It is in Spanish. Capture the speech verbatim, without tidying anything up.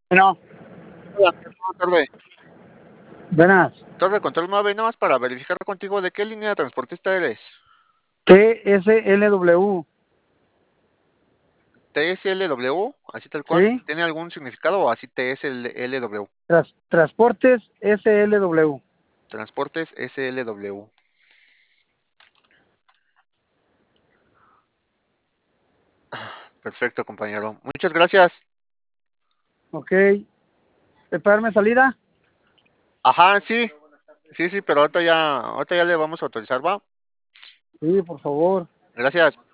No, Hola, Torbe. buenas. Torbe Control nueve, nada más para verificar contigo de qué línea de transportista eres. T S L W, T S L W, así tal cual. ¿sí? ¿Tiene algún significado o así T S L W? Tras, transportes S L W. Transportes S L W. Perfecto, compañero. Muchas gracias. Ok. ¿Prepararme salida? Ajá, sí. Sí, sí, pero ahorita ya, ahorita ya le vamos a autorizar, ¿va? Sí, por favor. Gracias.